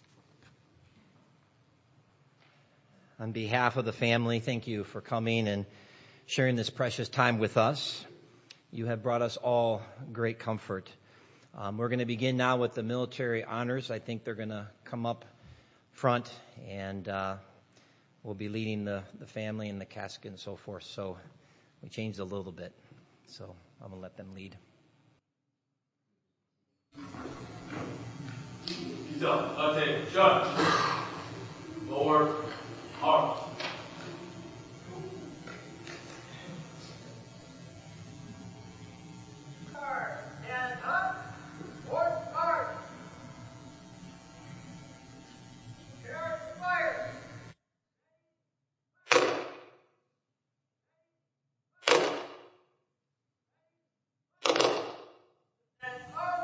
On behalf of the family, thank you for coming and sharing this precious time with us. You have brought us all great comfort. We're going to begin now with the military honors. I think they're going to come up front, and we'll be leading the family and the casket and so forth. So we changed a little bit. So I'm going to let them lead. Attention. Lower arms. And up. Forward guard. Here fire. And up.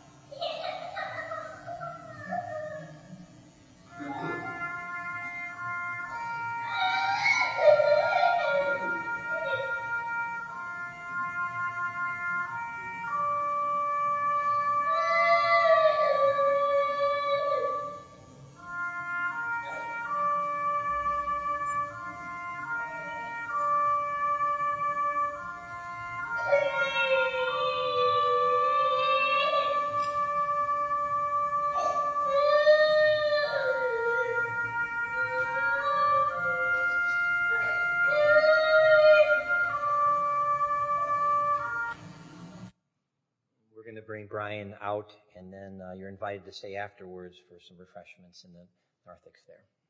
We're going to bring Brian out, and then you're invited to stay afterwards for some refreshments in the narthex there.